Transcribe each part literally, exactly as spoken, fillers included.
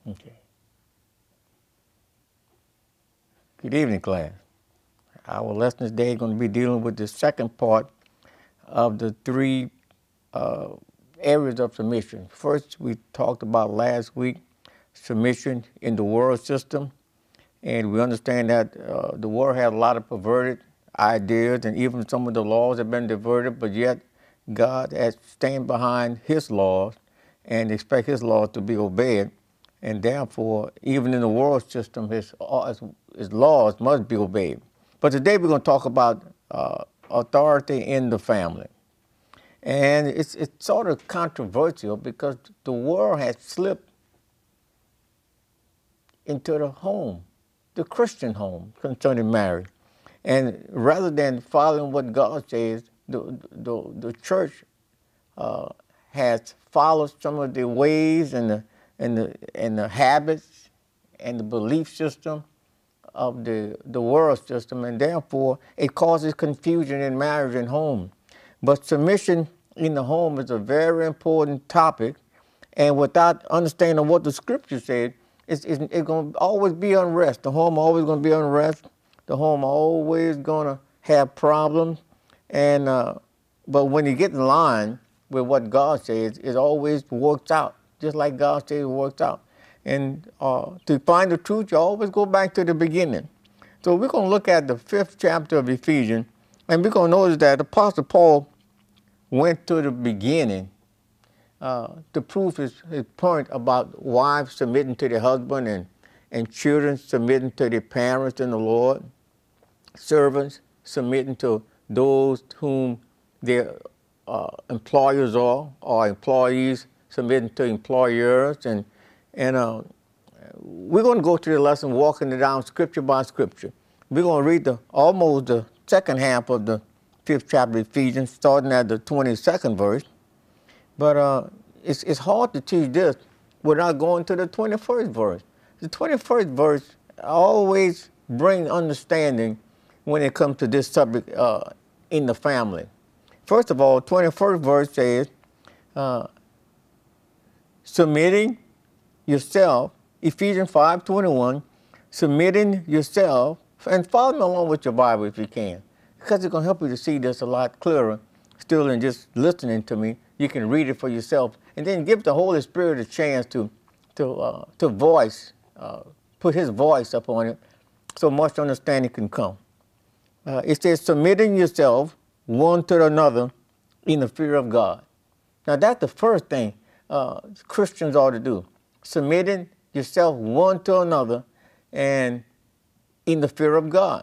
Okay. Good evening, class. Our lesson today is going to be dealing with the second part of the three uh, areas of submission. First, we talked about last week submission in the world system, and we understand that uh, the world has a lot of perverted ideas, and even some of the laws have been diverted, but yet God has stand behind His laws and expect His laws to be obeyed. And therefore, even in the world system, his, his, his laws must be obeyed. But today we're going to talk about uh, authority in the family. And it's, it's sort of controversial because the world has slipped into the home, the Christian home, concerning marriage. And rather than following what God says, the, the, the church uh, has followed some of the ways and the and the and the habits and the belief system of the the world system, and therefore it causes confusion in marriage and home. But submission in the home is a very important topic, and without understanding what the scripture said, it's, it's, it's going to always be unrest. The home always going to be unrest. The home always going to have problems, and uh, but when you get in line with what God says, it always works out, just like God says it works out. And uh, to find the truth, you always go back to the beginning. So we're going to look at the fifth chapter of Ephesians, and we're going to notice that Apostle Paul went to the beginning uh, to prove his, his point about wives submitting to their husband and, and children submitting to their parents in the Lord, servants submitting to those whom their uh, employers are, or employees submitting to employers. And, and uh, we're going to go through the lesson, walking it down scripture by scripture. We're going to read the almost the second half of the fifth chapter of Ephesians, starting at the twenty-second verse. But uh, it's, it's hard to teach this without going to the twenty-first verse. The twenty-first verse always brings understanding when it comes to this subject uh, in the family. First of all, twenty-first verse says, uh, submitting yourself, Ephesians five twenty-one, submitting yourself, and follow me along with your Bible if you can, because it's going to help you to see this a lot clearer still than just listening to me. You can read it for yourself, and then give the Holy Spirit a chance to, to, uh, to voice, uh, put His voice up on it, so much understanding can come. Uh, it says, submitting yourself one to another in the fear of God. Now, that's the first thing uh, Christians ought to do. Submitting yourself one to another and in the fear of God.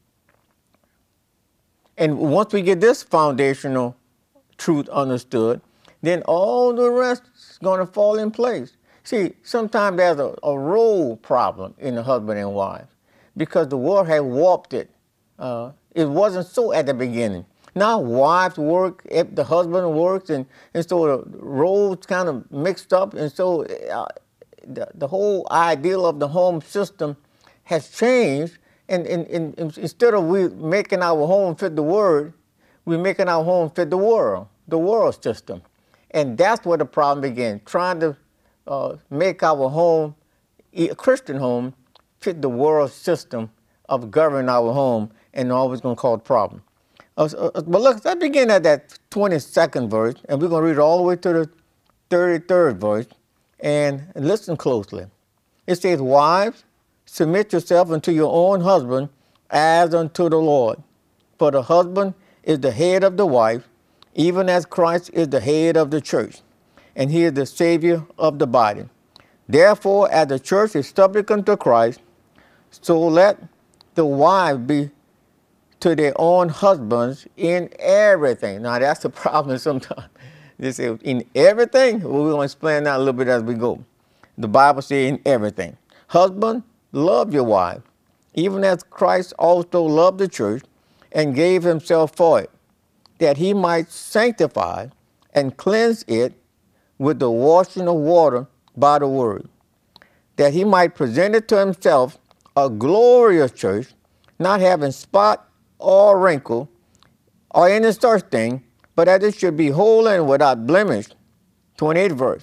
And once we get this foundational truth understood, then all the rest is going to fall in place. See, sometimes there's a, a role problem in the husband and wife because the world has warped it. Uh, it wasn't so at the beginning. Now wives work, if the husband works, and, and so the roles kind of mixed up, and so uh, the, the whole ideal of the home system has changed, and, and, and instead of we making our home fit the word, we're making our home fit the world, the world system. And that's where the problem began, trying to uh, make our home, a Christian home, fit the world system of governing our home, and always going to cause problems. Uh, uh, but look, let's begin at that twenty-second verse, and we're going to read all the way to the thirty-third verse, and listen closely. It says, wives, submit yourself unto your own husband as unto the Lord. For the husband is the head of the wife, even as Christ is the head of the church, and He is the Savior of the body. Therefore, as the church is subject unto Christ, so let the wives be to their own husbands in everything. Now, that's the problem sometimes. They say, in everything? Well, we're going to explain that a little bit as we go. The Bible says in everything. Husband, love your wife, even as Christ also loved the church and gave Himself for it, that He might sanctify and cleanse it with the washing of water by the word, that He might present it to Himself a glorious church, not having spot or wrinkle or any such thing, but that it should be holy and without blemish. twenty-eighth verse.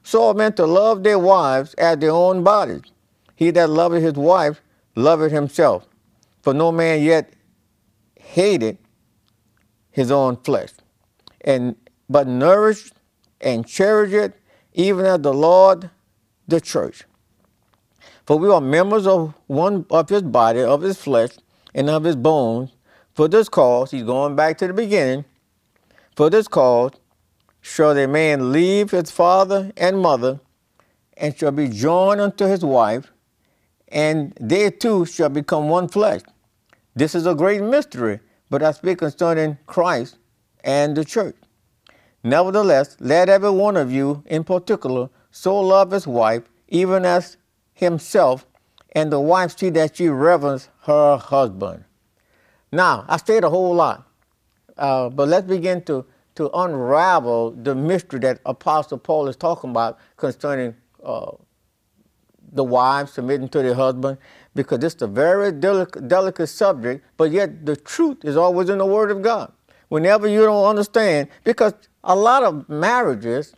So are men to love their wives as their own bodies. He that loveth his wife loveth himself. For no man yet hated his own flesh, and but nourished and cherished it, even as the Lord the church. For we are members of one of his body, of his flesh, and of his bones. For this cause, he's going back to the beginning, for this cause shall a man leave his father and mother, and shall be joined unto his wife, and they two shall become one flesh. This is a great mystery, but I speak concerning Christ and the church. Nevertheless, let every one of you in particular so love his wife, even as himself, and the wife see that she reverence her husband. Now, I said a whole lot, uh, but let's begin to, to unravel the mystery that Apostle Paul is talking about concerning uh, the wives submitting to their husband, because it's a very delic- delicate subject, but yet the truth is always in the Word of God. Whenever you don't understand, because a lot of marriages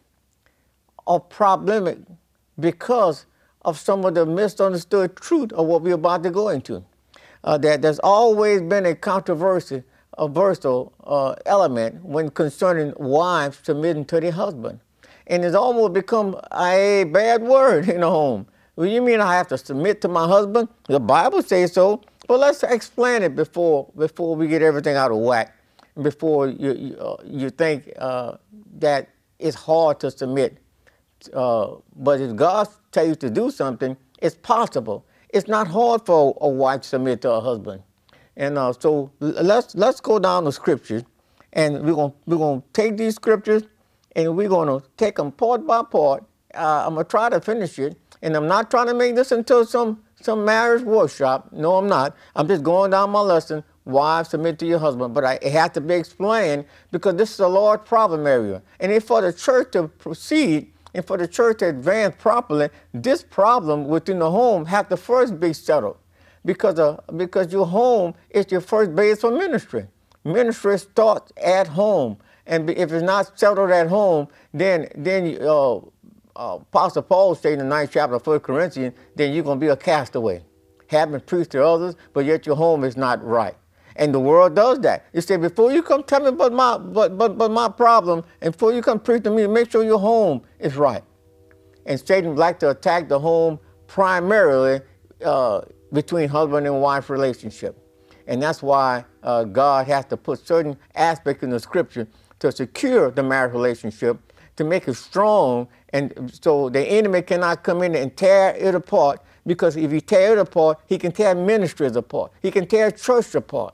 are problematic because of some of the misunderstood truth of what we're about to go into. Uh, that there's always been a controversy, a versatile uh, element when concerning wives submitting to their husband. And it's almost become a bad word in the home. Well, you mean I have to submit to my husband? The Bible says so. But let's explain it before before we get everything out of whack, before you you, uh, you think uh, that it's hard to submit. Uh, but if God tells you to do something, it's possible. It's not hard for a wife to submit to her husband. And uh, so let's let's go down the scriptures, and we're gonna we're gonna take these scriptures, and we're gonna take them part by part. Uh, I'm gonna try to finish it, and I'm not trying to make this into some some marriage workshop. No, I'm not. I'm just going down my lesson. Wives, submit to your husband, but I, it has to be explained because this is a large problem area, and if for the church to proceed and for the church to advance properly, this problem within the home has to first be settled. Because, uh, because your home is your first base for ministry. Ministry starts at home. And if it's not settled at home, then, then uh, uh, Apostle Paul said in the ninth chapter of First Corinthians, then you're going to be a castaway, having preached to others, but yet your home is not right. And the world does that. It said, before you come tell me about my, but, but, but my problem, and before you come preach to me, make sure your home is right. And Satan likes to attack the home primarily uh, between husband and wife relationship. And that's why uh, God has to put certain aspects in the scripture to secure the marriage relationship, to make it strong, and so the enemy cannot come in and tear it apart, because if he tear it apart, he can tear ministries apart. He can tear church apart.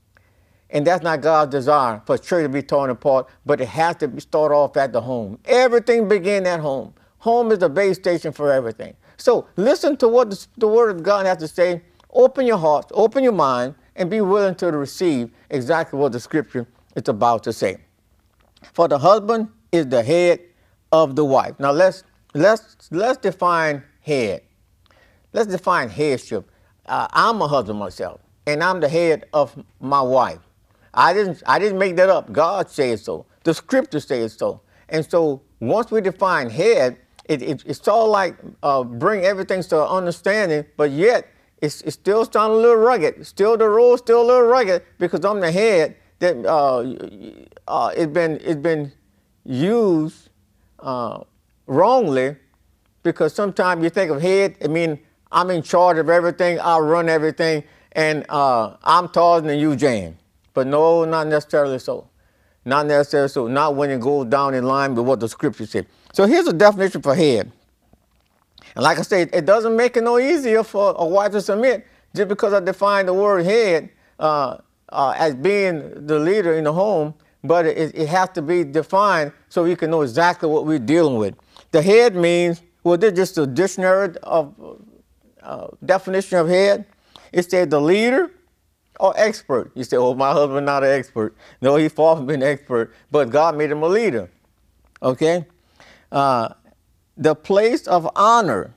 And that's not God's desire for church to be torn apart, but it has to start off at the home. Everything begins at home. Home is the base station for everything. So listen to what the, the Word of God has to say. Open your heart, open your mind, and be willing to receive exactly what the Scripture is about to say. For the husband is the head of the wife. Now let's let's let's define head. Let's define headship. Uh, I'm a husband myself, and I'm the head of my wife. I didn't I didn't make that up. God says so. The Scripture says so. And so once we define head, it, it, it's all like uh, bring everything to understanding, but yet it's, it still sounds a little rugged. Still the rule, still a little rugged, because I'm the head. That uh, uh, it's been it's been used uh, wrongly, because sometimes you think of head, I mean I'm in charge of everything, I run everything, and uh, I'm Tarzan and you Jane. But no, not necessarily so. Not necessarily so. Not when it goes down in line with what the Scripture said. So here's a definition for head. And like I said, it doesn't make it no easier for a wife to submit just because I define the word head uh, uh, as being the leader in the home, but it, it has to be defined so you can know exactly what we're dealing with. The head means, well, this is just a dictionary of uh, definition of head. It said the leader or expert. You say, oh, my husband not an expert. No, he's far from being an expert, but God made him a leader. Okay? Uh, the place of honor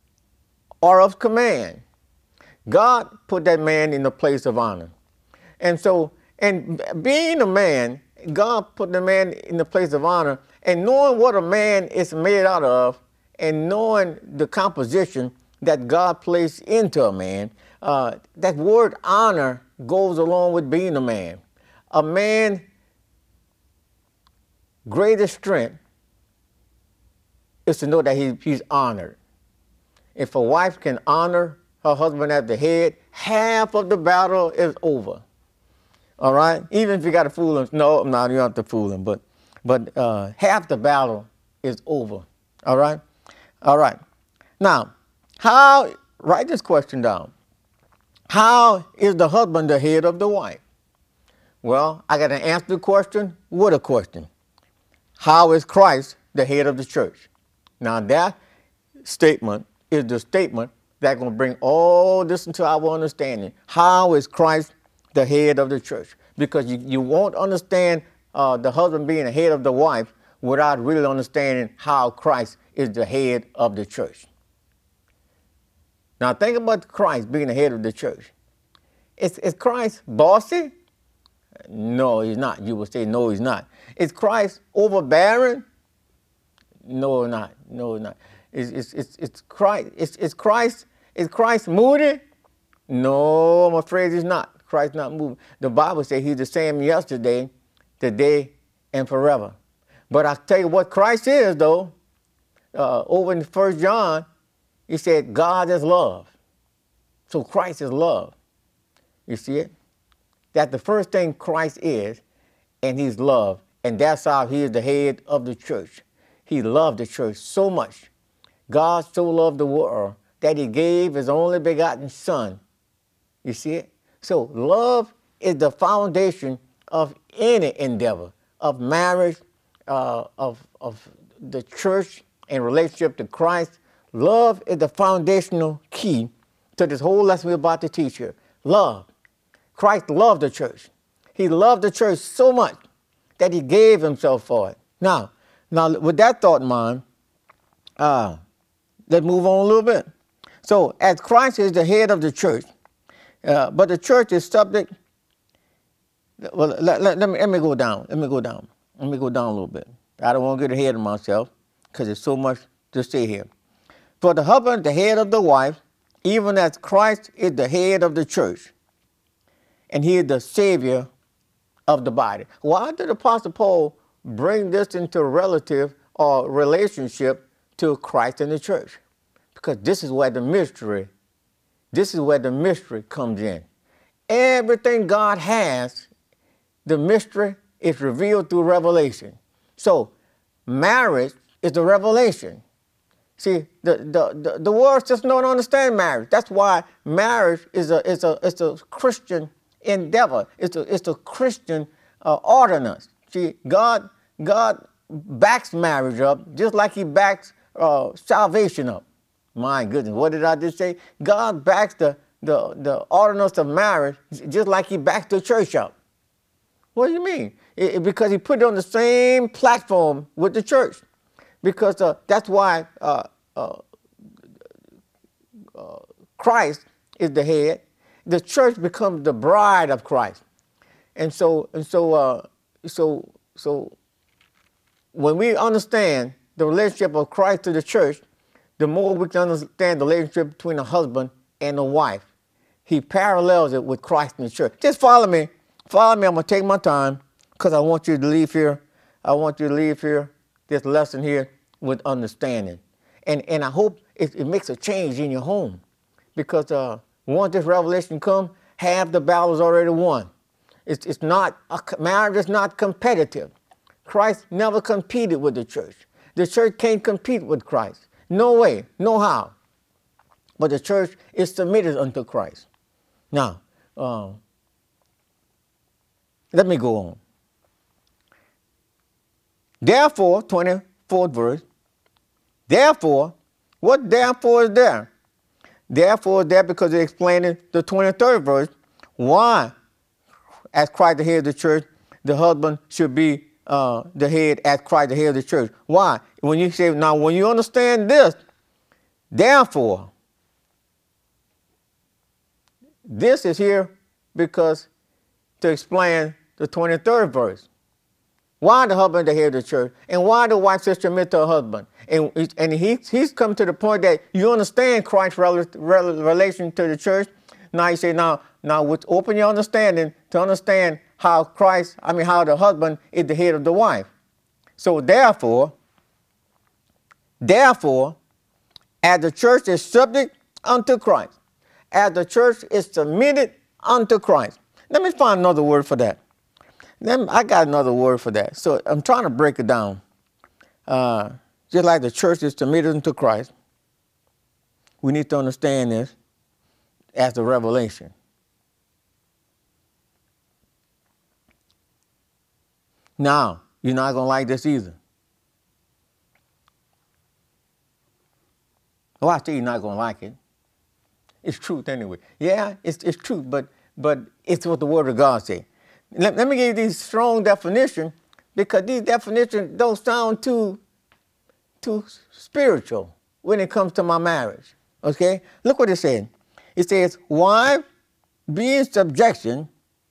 or of command. God put that man in the place of honor. And so, and being a man, God put the man in the place of honor, And knowing what a man is made out of and knowing the composition that God placed into a man, uh, that word honor goes along with being a man. A man's greatest strength is to know that he, he's honored. If a wife can honor her husband at the head, half of the battle is over. All right? Even if you got to fool him. No, no, you don't have to fool him. But, but uh, half the battle is over. All right? All right. Now, how, write this question down. How is the husband the head of the wife? Well, I got to answer the question with a question. How is Christ the head of the church? Now, that statement is the statement that's going to bring all this into our understanding. How is Christ the head of the church? Because you, you won't understand uh, the husband being the head of the wife without really understanding how Christ is the head of the church. Now think about Christ being the head of the church. Is, is Christ bossy? No, he's not. You would say, no, he's not. Is Christ overbearing? No, not. No, not. Is, is, is, is Christ, is, is Christ, is Christ moody? No, I'm afraid he's not. Christ's not moving. The Bible says he's the same yesterday, today, and forever. But I tell you what Christ is, though. Uh, over in First John, he said, God is love. So Christ is love. You see it? That's the first thing Christ is, and he's love. And that's how he is the head of the church. He loved the church so much. God so loved the world that he gave his only begotten son. You see it? So love is the foundation of any endeavor, of marriage, uh, of, of the church in relationship to Christ. Love is the foundational key to this whole lesson we're about to teach here. Love. Christ loved the church. He loved the church so much that he gave himself for it. Now, now with that thought in mind, uh, let's move on a little bit. So, as Christ is the head of the church, uh, but the church is subject. Well, let, let, let, me, let me go down. Let me go down. Let me go down a little bit. I don't want to get ahead of myself because there's so much to say here. For the husband, the head of the wife, even as Christ is the head of the church, and he is the Savior of the body. Why did Apostle Paul bring this into relative or relationship to Christ and the church? Because this is where the mystery, this is where the mystery comes in. Everything God has, the mystery is revealed through revelation. So marriage is the revelation. See, the, the, the, the world just don't understand marriage. That's why marriage is a, is a, it's a Christian endeavor. It's a, it's a Christian uh, ordinance. See, God, God backs marriage up just like he backs uh, salvation up. My goodness, what did I just say? God backs the, the, the ordinance of marriage just like he backs the church up. What do you mean? It, it, because he put it on the same platform with the church. Because uh, that's why uh, uh, uh, Christ is the head. The church becomes the bride of Christ. And so, and so, uh, so, so when we understand the relationship of Christ to the church, the more we can understand the relationship between a husband and a wife. He parallels it with Christ and the church. Just follow me. Follow me. I'm going to take my time because I want you to leave here. I want you to leave here, this lesson here, with understanding. And, and I hope it, it makes a change in your home. Because uh, once this revelation comes, half the battle is already won. It's, it's not, a, marriage is not competitive. Christ never competed with the church. The church can't compete with Christ. No way, no how. But the church is submitted unto Christ. Now, uh, let me go on. Therefore, twenty-fourth verse, therefore, what therefore is there? Therefore is there because it explained in the twenty-third verse why, as Christ the head of the church, the husband should be uh, the head as Christ the head of the church. Why? When you say, now when you understand this, therefore, this is here because to explain the twenty-third verse. Why the husband the head of the church? And why the wife says submit to her husband? And, and he, he's come to the point that you understand Christ's rel rel relation to the church. Now you say, now, now with, open your understanding to understand how Christ, I mean how the husband is the head of the wife. So therefore, therefore, as the church is subject unto Christ, as the church is submitted unto Christ. Let me find another word for that. Then I got another word for that. So I'm trying to break it down. Uh, just like the church is submitted unto Christ, we need to understand this as the revelation. Now, you're not going to like this either. Well, I say you're not going to like it. It's truth anyway. Yeah, it's, it's truth, but, but it's what the Word of God says. Let, let me give you these strong definitions, because these definitions don't sound too, too spiritual when it comes to my marriage. Okay? Look what it says. It says, wife, be in subjection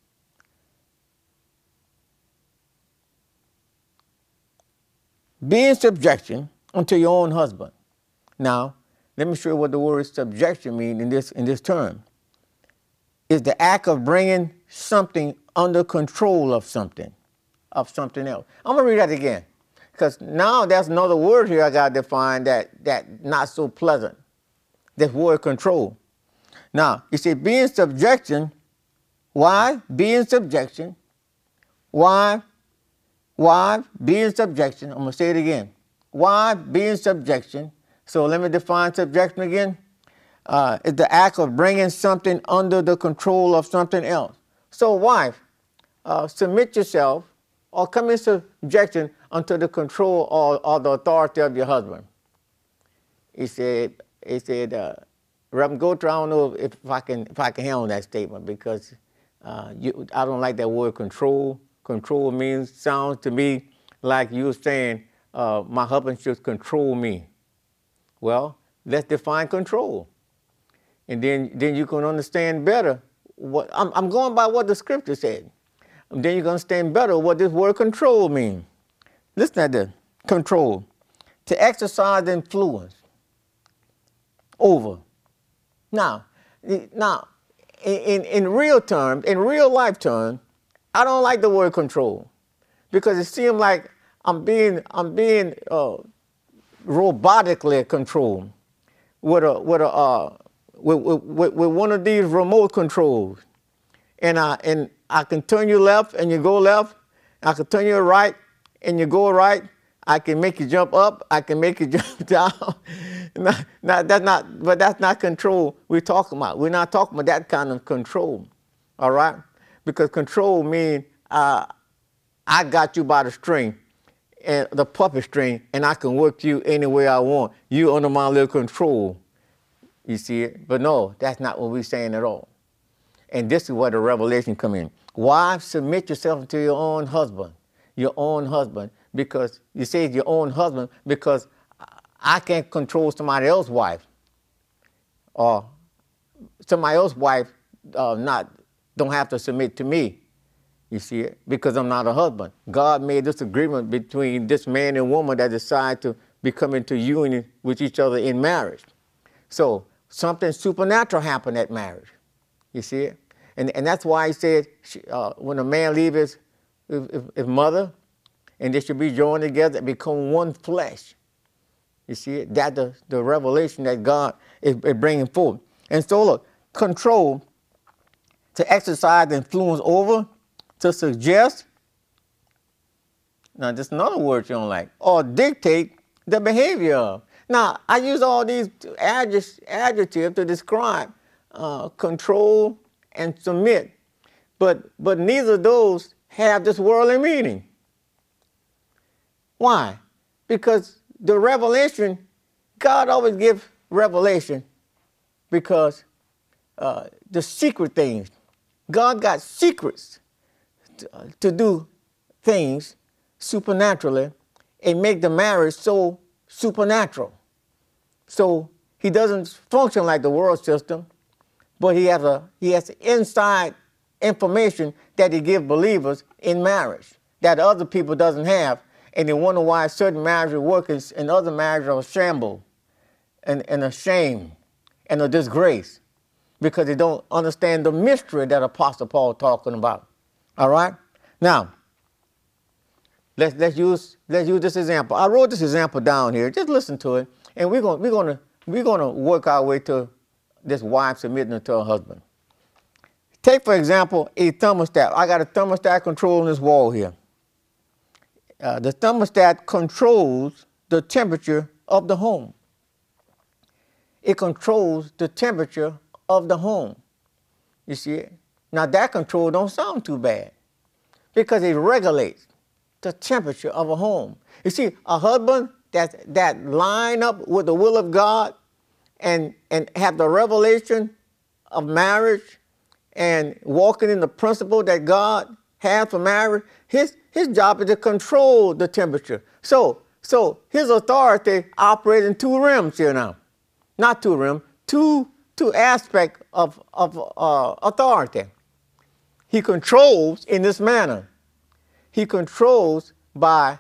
be in subjection unto your own husband. Now, let me show you what the word subjection means in this, in this term. It's the act of bringing something under control of something, of something else. I'm going to read that again, because now there's another word here I got to define that, that not so pleasant, this word control. Now, you see, be in subjection. Why? Be in subjection. Why? Why? Be in subjection. I'm going to say it again. Why? Be in subjection. So let me define subjection again. Uh, it's the act of bringing something under the control of something else. So wife, uh, submit yourself or come in subjection unto the control or, or the authority of your husband. He said, he said, uh, Reverend Gotra, I don't know if, if I can if I can handle that statement, because uh, you, I don't like that word control. Control means, sounds to me like you're saying uh, my husband should control me. Well, let's define control. And then, then you can understand better what, I'm, I'm going by what the scripture said. And then you can understand better what this word control means. Listen at this, control. To exercise influence over. Now, now, in, in real terms, in real life terms, I don't like the word control, because it seems like I'm being, I'm being uh, robotically controlled with a, with a, uh, with, with, with one of these remote controls, and I and I can turn you left and you go left. I can turn you right and you go right. I can make you jump up. I can make you jump down. not, not, that's not, but that's not control we're talking about. We're not talking about that kind of control, all right? Because control means uh, I got you by the string, and the puppet string, and I can work you any way I want. You under my little control. You see it? But no, that's not what we're saying at all. And this is where the revelation comes in. Wives, submit yourself to your own husband, your own husband, because you say your own husband, because I can't control somebody else's wife, or somebody else's wife uh, not don't have to submit to me. You see it? Because I'm not a husband. God made this agreement between this man and woman that decide to become into union with each other in marriage. So something supernatural happened at marriage. You see it? And, and that's why he said uh, when a man leaves his, his, his mother, and they should be joined together and become one flesh. You see it? That's the, the revelation that God is, is bringing forth. And so look, control, to exercise influence over, to suggest, now just another word you don't like, or dictate the behavior of. Now, I use all these adjectives to describe uh, control and submit, but, but neither of those have this worldly meaning. Why? Because the revelation, God always gives revelation because uh, the secret things, God got secrets to, uh, to do things supernaturally and make the marriage so supernatural. So he doesn't function like the world system, but he has a he has inside information that he gives believers in marriage that other people doesn't have, and they wonder why certain marriages work and other marriages are a shamble and, and a shame and a disgrace, because they don't understand the mystery that Apostle Paul is talking about. All right? Now, let's, let's, use, let's use this example. I wrote this example down here. Just listen to it, and we're going we're gonna, we're gonna work our way to this wife submitting to her husband. Take, for example, a thermostat. I got a thermostat control on this wall here. Uh, the thermostat controls the temperature of the home. It controls the temperature of the home. You see it? Now that control don't sound too bad, because it regulates the temperature of a home. You see, a husband that, that line up with the will of God and, and have the revelation of marriage and walking in the principle that God has for marriage, his, his job is to control the temperature. So, so his authority operates in two realms here now. Not two realms, two, two aspects of, of uh, authority. He controls in this manner. He controls by,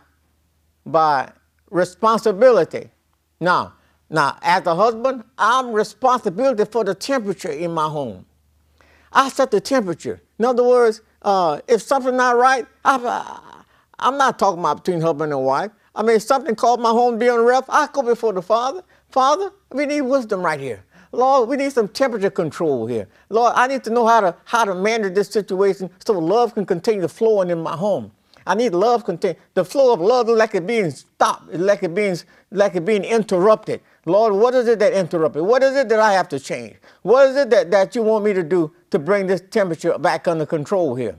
by responsibility. Now, now, as a husband, I'm responsible for the temperature in my home. I set the temperature. In other words, uh, if something's not right, I, I'm not talking about between husband and wife. I mean, if something called my home to be unrest, I go before the Father. Father, we need wisdom right here. Lord, we need some temperature control here. Lord, I need to know how to how to manage this situation so love can continue to flow in my home. I need love continue. The flow of love is like it being stopped, like it being like it being interrupted. Lord, what is it that interrupted? What is it that I have to change? What is it that, that you want me to do to bring this temperature back under control here?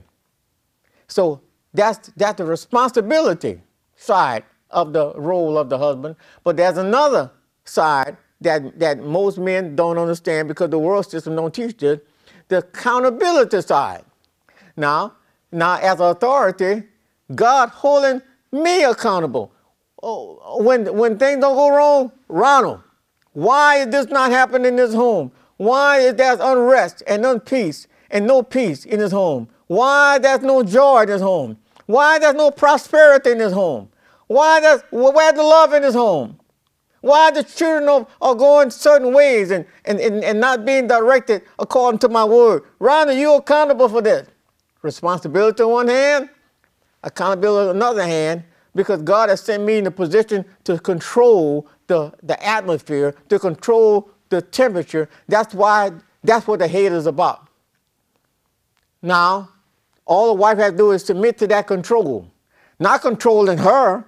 So that's that's the responsibility side of the role of the husband. But there's another side that, that most men don't understand, because the world system don't teach this, the accountability side. Now, now as authority, God holding me accountable. Oh, when, when things don't go wrong, Ronald, why is this not happening in this home? Why is there unrest and unpeace and no peace in this home? Why there's no joy in this home? Why there's no prosperity in this home? Why there's, where's the love in this home? Why the children are, are going certain ways and, and, and, and not being directed according to my word? Ronald, you're accountable for this. Responsibility on one hand, accountability on another hand, because God has sent me in a position to control the, the atmosphere, to control the temperature. That's why, that's what the hate is about. Now, all the wife has to do is submit to that control. Not controlling her,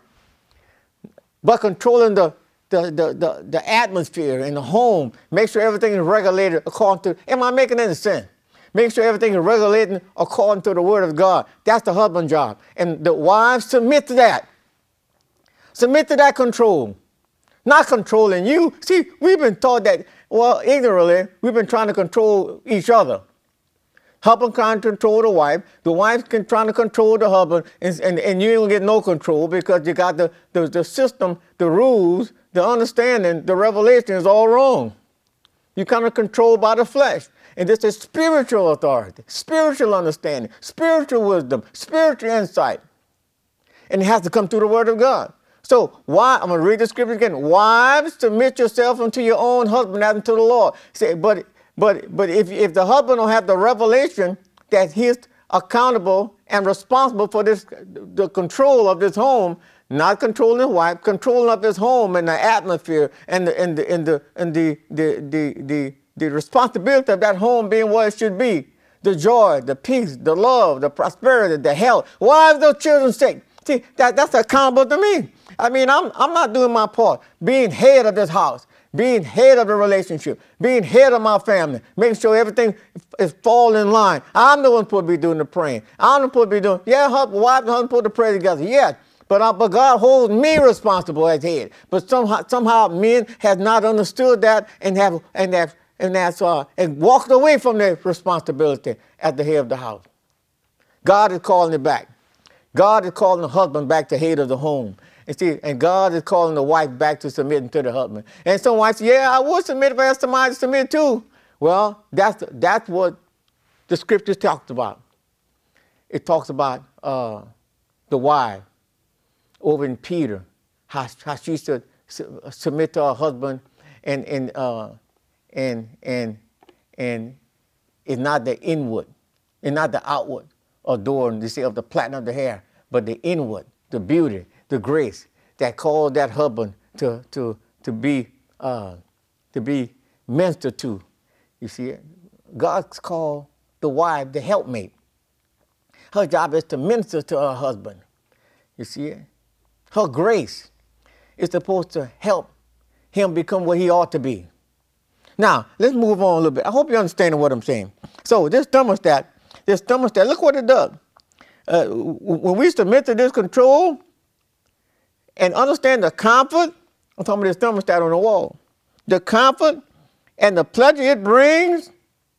but controlling the, the, the, the, the atmosphere in the home. Make sure everything is regulated according to, am I making any sense? Make sure everything is regulated according to the word of God. That's the husband's job. And the wives submit to that. Submit to that control. Not controlling you. See, we've been taught that, well, ignorantly, we've been trying to control each other. Husband trying to control the wife. The wife can trying to control the husband, and, and, and you ain't gonna get no control, because you got the, the, the system, the rules, the understanding, the revelation is all wrong. You're kind of controlled by the flesh. And this is spiritual authority, spiritual understanding, spiritual wisdom, spiritual insight. And it has to come through the word of God. So why, I'm going to read the scripture again. Wives, submit yourself unto your own husband as unto the Lord. Say, but but but if, if the husband don't have the revelation that he's accountable and responsible for this, the control of this home, not controlling his wife, controlling of his home and the atmosphere and the and the and the and the the the, the, the responsibility of that home being what it should be. The joy, the peace, the love, the prosperity, the health. Why is those children sick? See, that, that's accountable to me. I mean, I'm, I'm not doing my part. Being head of this house, being head of the relationship, being head of my family, making sure everything is fall in line. I'm the one supposed to be doing the praying. I'm the supposed to be doing, yeah, husband, wife and husband supposed to pray together, yes. But, uh, but God holds me responsible as head. But somehow, somehow men have not understood that and have, and have, and that's, uh, and walked away from their responsibility as the head of the house. God is calling it back. God is calling the husband back to head of the home. And see, and God is calling the wife back to submitting to the husband. And some wives say, yeah, I would submit if I had somebody to submit to. Well, that's, that's what the scriptures talks about. It talks about uh, the wife, over in Peter, how, how she should su- submit to her husband, and and uh, and and and it's not the inward, it's not the outward adorn, you see, of the platinum of the hair, but the inward, the beauty, the grace that called that husband to to to be uh, to be ministered to. You see, God's called the wife the helpmate. Her job is to minister to her husband. You see it? Her grace is supposed to help him become what he ought to be. Now, let's move on a little bit. I hope you're understanding what I'm saying. So this thermostat, this thermostat, look what it does. Uh, when we submit to this control and understand the comfort, I'm talking about this thermostat on the wall, the comfort and the pleasure it brings.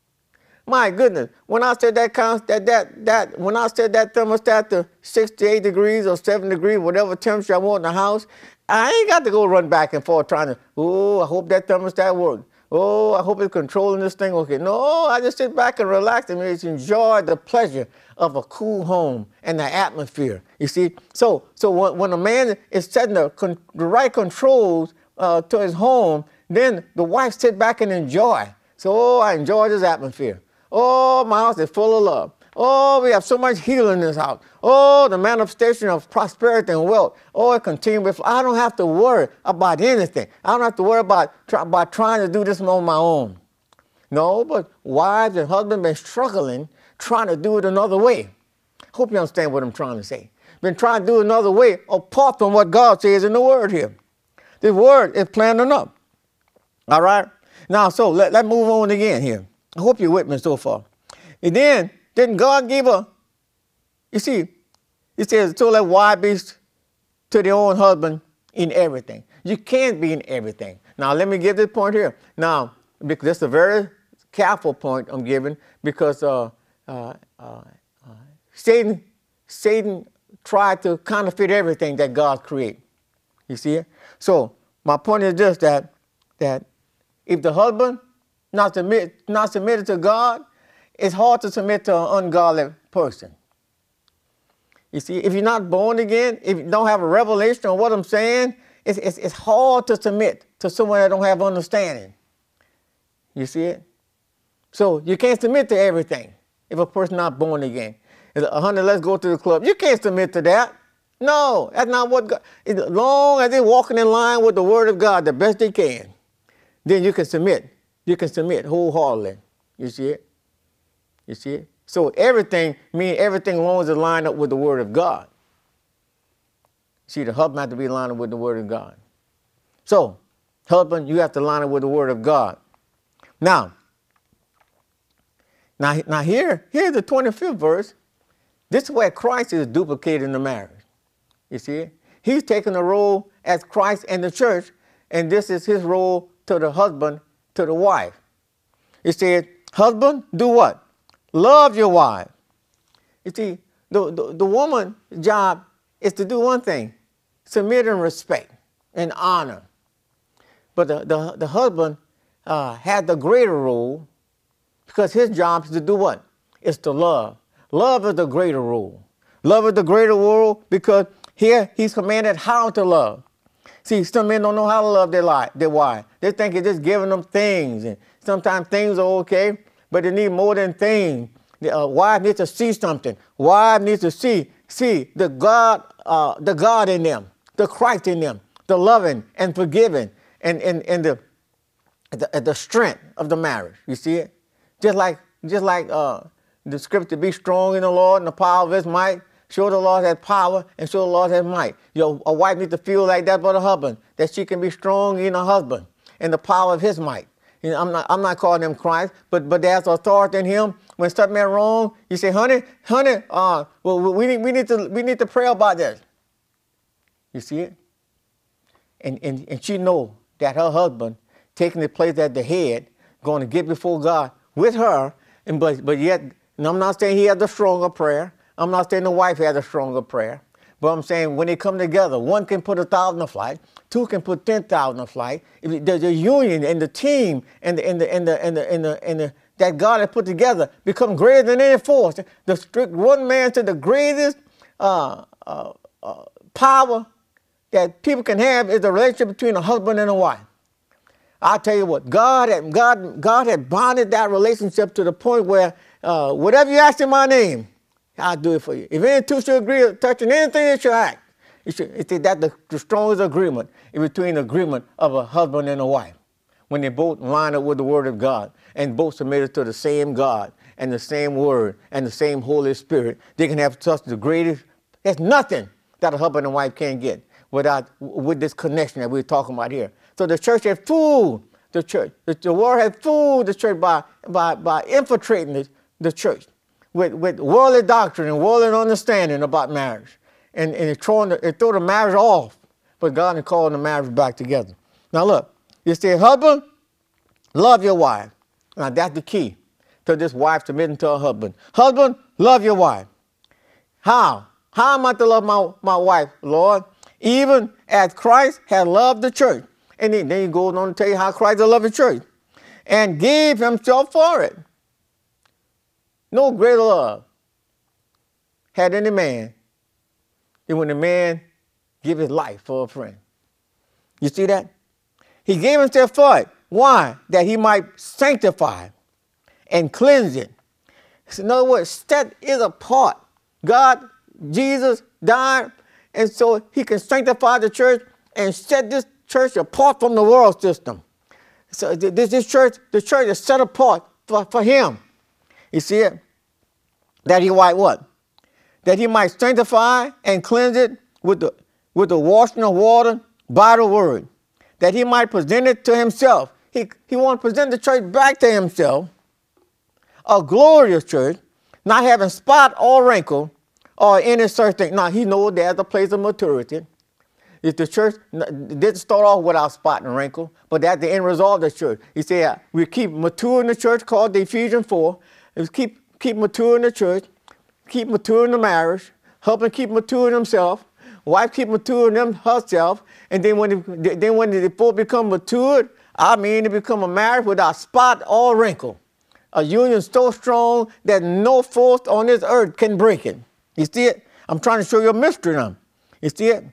My goodness, when I said that that that that when I said that thermostat to sixty-eight degrees or seven degrees, whatever temperature I want in the house, I ain't got to go run back and forth trying to, oh, I hope that thermostat works. Oh, I hope it's controlling this thing okay. No, I just sit back and relax and just enjoy the pleasure of a cool home and the atmosphere. You see, so so when, when a man is setting the, con- the right controls uh, to his home, then the wife sit back and enjoy. So, oh, I enjoy this atmosphere. Oh, my house is full of love. Oh, we have so much healing in this house. Oh, the manifestation of prosperity and wealth. Oh, it continues with, I don't have to worry about anything. I don't have to worry about, try, about trying to do this on my own. No, but wives and husbands been struggling trying to do it another way. Hope you understand what I'm trying to say. Been trying to do it another way apart from what God says in the Word here. This Word is plain enough. All right? Now, so let, let's move on again here. I hope you're with me so far. And then, didn't God give a, you see, he says, so let wives be to their own husband in everything. You can't be in everything. Now, let me give this point here. Now, because this is a very careful point I'm giving, because uh, uh, uh, uh, Satan, Satan tried to counterfeit everything that God created. You see it? So, my point is this, that, that if the husband not submit, not submitted to God, it's hard to submit to an ungodly person. You see, if you're not born again, if you don't have a revelation of what I'm saying, it's, it's, it's hard to submit to someone that don't have understanding. You see it? So you can't submit to everything if a person not born again. If a hundred, let's go to the club. You can't submit to that. No, that's not what God, as long as they're walking in line with the Word of God the best they can, then you can submit. You can submit wholeheartedly. You see it? You see it? So everything, meaning everything as long as it's lined up with the Word of God. See, the husband has to be lined up with the Word of God. So, husband, you have to line up with the Word of God. Now, now, now here, here's the twenty-fifth verse. This is where Christ is duplicating the marriage. You see it? He's taking the role as Christ and the church, and this is his role to the husband, to the wife. He said, husband, do what? Love your wife. You see, the, the, the woman's job is to do one thing, submit and respect and honor. But the, the, the husband uh, had the greater role because his job is to do what? It's to love. Love is the greater role. Love is the greater role because here he's commanded how to love. See, some men don't know how to love their, life, their wife. They think it's just giving them things. And sometimes things are okay, but they need more than things. The uh, wife needs to see something. Wife needs to see, see the God, uh, the God in them, the Christ in them, the loving and forgiving, and, and, and the, the the strength of the marriage. You see it? Just like just like uh, the scripture, be strong in the Lord and the power of his might. Show the Lord has power and show the Lord has might. Your a wife needs to feel like that for the husband, that she can be strong in her husband and the power of his might. You know, I'm not I'm not calling him Christ, but but there's authority in him. When something is wrong, you say, honey, honey, uh, well, we need we need to we need to pray about this. You see it? And and, and she know that her husband taking the place at the head, going to get before God with her, and but but yet, and I'm not saying he has the stronger prayer. I'm not saying the wife has a stronger prayer, but I'm saying when they come together, one can put a thousand to flight, two can put ten thousand to flight. If the, the union and the team and the and the and the and the and the, and the that God has put together become greater than any force. The strict one man to the greatest uh, uh, uh, power that people can have is the relationship between a husband and a wife. I tell you what, God had, God, God had bonded that relationship to the point where uh, whatever you ask in my name, I'll do it for you. If any two should agree touching anything, it should act. It should, it, that's the, the strongest agreement in between the agreement of a husband and a wife. When they both line up with the word of God and both submitted to the same God and the same word and the same Holy Spirit, they can have such the greatest, there's nothing that a husband and wife can't get without, with this connection that we're talking about here. So the church had fooled the church. The, the world had fooled the church by, by, by infiltrating the, the church with, with worldly doctrine and worldly understanding about marriage. And, and it, throwing the, it threw the marriage off, but God is calling the marriage back together. Now look, you say, husband, love your wife. Now that's the key to this wife submitting to her husband. Husband, love your wife. How? How am I to love my, my wife, Lord? Even as Christ had loved the church. And then, then he goes on to tell you how Christ had loved the church and gave himself for it. No greater love had any man than when a man give his life for a friend. You see that? He gave himself for it. Why? That he might sanctify and cleanse it. So in other words, set it apart. God, Jesus died, and so he can sanctify the church and set this church apart from the world system. So this, this church, the church is set apart for, for him. You see it? That he might what? That he might sanctify and cleanse it with the, with the washing of water by the word. That he might present it to himself. He, he wants to present the church back to himself, a glorious church, not having spot or wrinkle or any such thing. Now, he knows there's a place of maturity. If the church didn't start off without spot and wrinkle, but that's the end result of the church. He said, we keep maturing the church, called the Ephesians four. We keep, keep maturing the church, keep maturing the marriage, husband keep maturing himself, wife keep maturing them herself, and then when they, then when they both become matured, I mean, they become a marriage without spot or wrinkle. A union so strong that no force on this earth can break it. You see it? I'm trying to show you a mystery now. You see it?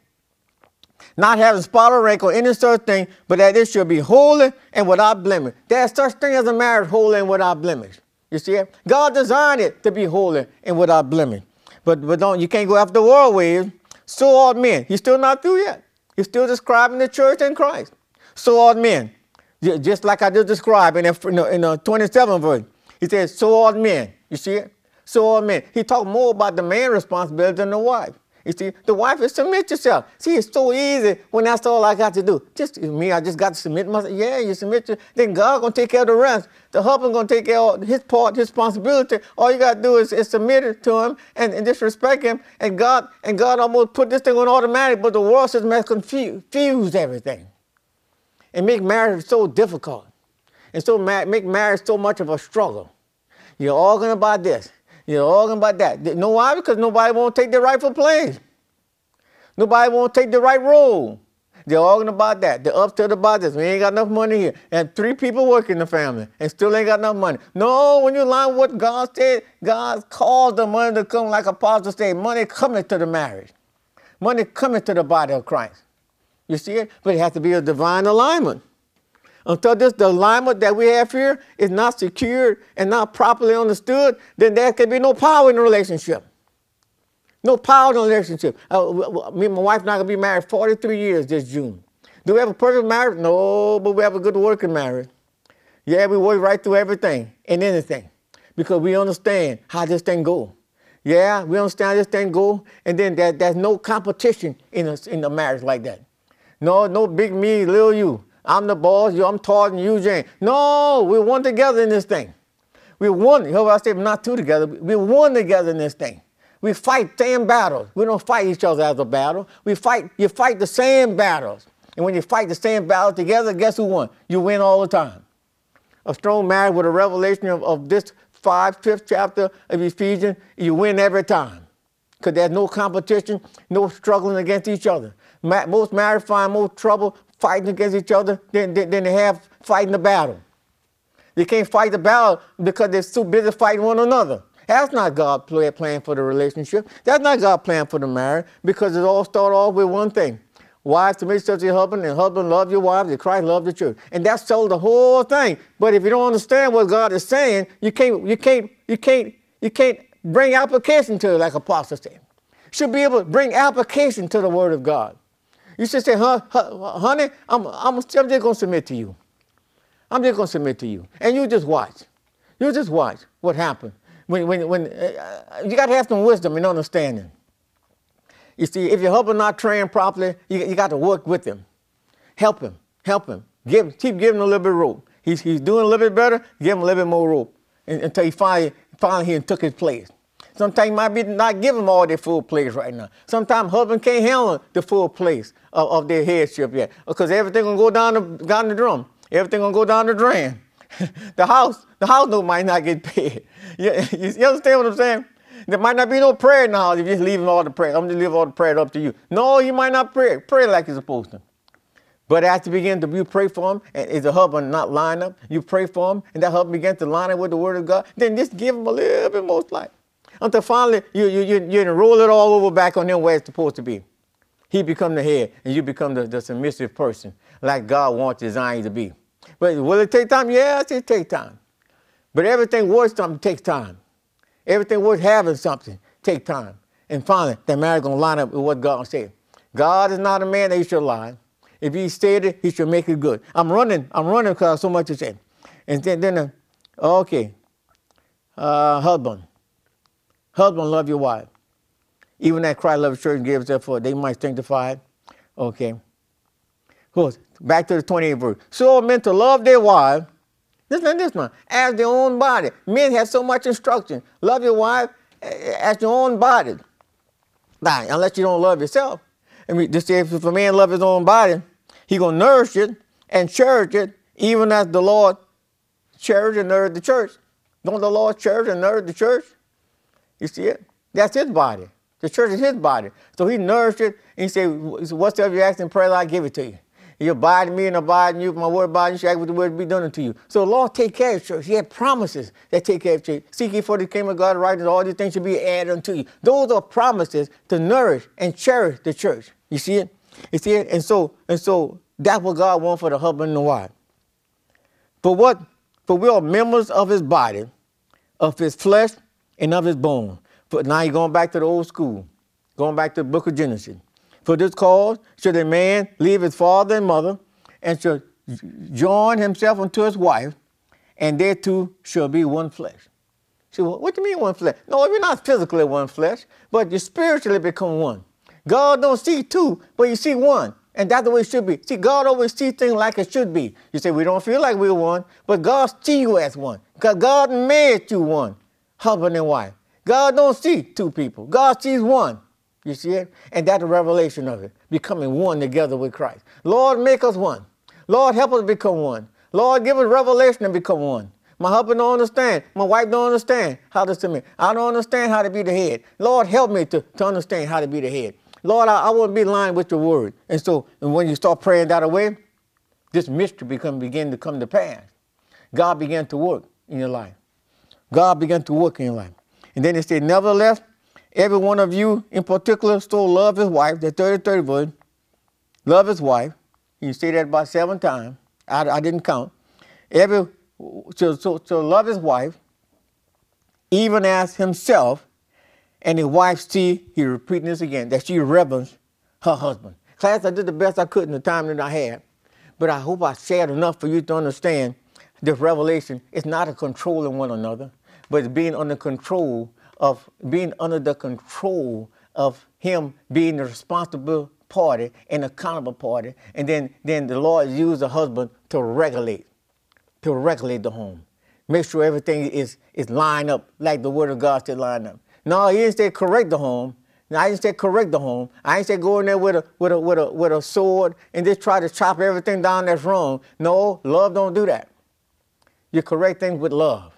Not having spot or wrinkle, any such thing, but that it should be holy and without blemish. There's such thing as a marriage holy and without blemish. You see it? God designed it to be holy and without blemish. But, but don't, you can't go after the world ways. So ought men. He's still not through yet. He's still describing the church and Christ. So ought men. Just like I just described in the, in the twenty-seventh verse. He says, so ought men. You see it? So ought men. He talked more about the man's responsibility than the wife. You see, the wife is submit yourself. See, it's so easy when that's all I got to do. Just me, I just got to submit myself. Yeah, you submit yourself. Then God going to take care of the rest. The husband going to take care of his part, his responsibility. All you got to do is, is submit it to him and, and disrespect him. And God and God almost put this thing on automatic, but the world system has confused, confused everything. And make marriage so difficult. And so ma make marriage so much of a struggle. You're arguing about this. You're arguing about that. You know why? Because nobody won't take the rightful place. Nobody won't take the right role. They're arguing about that. They're upset about this. We ain't got enough money here. And three people work in the family and still ain't got enough money. No, when you line what God said, God calls the money to come, like Apostle said, money coming to the marriage. Money coming to the body of Christ. You see it? But it has to be a divine alignment. Until this, the alignment that we have here is not secured and not properly understood, then there can be no power in the relationship. No power in the relationship. Uh, me and my wife and I are going to be married forty-three years this June. Do we have a perfect marriage? No, but we have a good working marriage. Yeah, we work right through everything and anything because we understand how this thing goes. Yeah, we understand how this thing goes, and then there, there's no competition in a, in a marriage like that. No, no big me, little you. I'm the boss, you, I'm taller than you, Jane. No, we're one together in this thing. We're one. You know, I say we're not two together. We're one together in this thing. We fight same battles. We don't fight each other as a battle. We fight, you fight the same battles. And when you fight the same battle together, guess who won? You win all the time. A strong marriage with a revelation of, of this five, fifth chapter of Ephesians, you win every time. Because there's no competition, no struggling against each other. Ma most marriages find more trouble fighting against each other than, than, than they have fighting the battle. They can't fight the battle because they're too busy fighting one another. That's not God's plan for the relationship. That's not God's plan for the marriage, because it all starts off with one thing. Wives, submit yourselves to your husband, and husband, love your wives, and Christ loved the church. And that's told the whole thing. But if you don't understand what God is saying, you can't, you can't, you can't, you can't bring application to it, like Apostle said. You should be able to bring application to the Word of God. You should say, huh, huh, honey, I'm, I'm, I'm just going to submit to you. I'm just going to submit to you. And you just watch. You just watch what happens. When, when, when, uh, you got to have some wisdom and understanding. You see, if your husband not trained properly, you, you got to work with him. Help him. Help him. Give, keep giving him a little bit of rope. He's, he's doing a little bit better, give him a little bit more rope until he finally, finally he took his place. Sometimes you might be not give them all their full place right now. Sometimes husband can't handle the full place of, of their headship yet, because everything gonna go down the, down the drum. Everything gonna go down the drain. the house, the house note might not get paid. You, you, you understand what I'm saying? There might not be no prayer in the house if you're just leaving all the prayer. I'm just leaving all the prayer up to you. No, you might not pray. Pray like you're supposed to. But as you begin to you pray for him, and is the husband not line up, you pray for him, and that husband begins to line up with the Word of God, then just give him a little bit more light. Until finally you, you, you, you roll it all over back on him where it's supposed to be. He become the head, and you become the, the submissive person, like God wants designed you to be. But will it take time? Yes, it takes time. But everything worth something takes time. Everything worth having something takes time. And finally, that marriage going to line up with what God said. God is not a man that he should lie. If he said it, he should make it good. I'm running. I'm running because so much to say. And then, then uh, okay, uh, husband. Husband, love your wife. Even that Christ loved the church and gave himself for it, they might sanctify it. Okay. Back to the twenty-eighth verse. So men to love their wives. Listen to this one. As their own body. Men have so much instruction. Love your wife as your own body. Now, unless you don't love yourself. I mean, just say if a man loves his own body, he gonna nourish it and cherish it, even as the Lord cherished and nourished the church. Don't the Lord cherish and nourish the church? You see it? That's his body. The church is his body. So he nourished it, and he said, whatsoever you ask in prayer, I give it to you. You abide in me and abide in you, my word abide in you, shall ask what the word be done unto you. So the Lord take care of the church. He had promises that take care of the church. Seek ye for the kingdom of God, righteousness, all these things should be added unto you. Those are promises to nourish and cherish the church. You see it? You see it? And so, and so that's what God wants for the husband and the wife. For what? For we are members of his body, of his flesh, and of his bone. But now you're going back to the old school, going back to the book of Genesis. For this cause should a man leave his father and mother, and should join himself unto his wife, and they two shall be one flesh. See, well, what do you mean one flesh? No, you're not physically one flesh, but you spiritually become one. God don't see two, but you see one. And that's the way it should be. See, God always sees things like it should be. You say, we don't feel like we're one, but God sees you as one. Because God made you one, husband and wife. God don't see two people. God sees one. You see it? And that's the revelation of it, becoming one together with Christ. Lord, make us one. Lord, help us become one. Lord, give us revelation and become one. My husband don't understand. My wife don't understand how to submit. I don't understand how to be the head. Lord, help me to, to understand how to be the head. Lord, I, I want to be in line with your word. And so and when you start praying that way, this mystery become, begin to come to pass. God began to work in your life. God began to work in your life. And then it said, nevertheless, every one of you in particular still love his wife, the thirty thirty verse, love his wife. You say that about seven times. I, I didn't count. Every so, so, so love his wife, even as himself, and his wife see, he repeating this again, that she reverence her husband. Class, I did the best I could in the time that I had, but I hope I shared enough for you to understand this revelation. It's not a controlling one another, but it's being under control of being under the control of him being the responsible party and accountable party. And then, then the Lord used the husband to regulate, to regulate the home. Make sure everything is, is lined up like the word of God said line up. No, he didn't say correct the home. No, I didn't say correct the home. I didn't say go in there with a, with a, with a, with a sword and just try to chop everything down that's wrong. No, love don't do that. You correct things with love.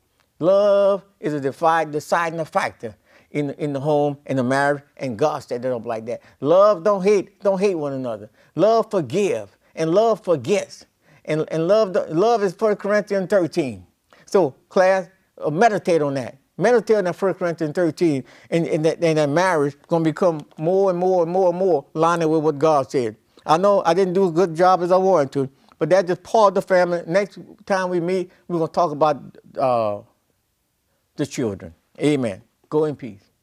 Love is a divide, deciding factor in, in the home, in the marriage, and God set it up like that. Love don't hate, don't hate one another. Love forgive, and love forgets. And, and love, love is First Corinthians thirteen. So, class, uh, meditate on that. Meditate on that First Corinthians thirteen, and, and, that, and that marriage is going to become more and more and more and more lining with what God said. I know I didn't do a good job as I wanted to, but that's just part of the family. Next time we meet, we're going to talk about uh, the children. Amen. Go in peace.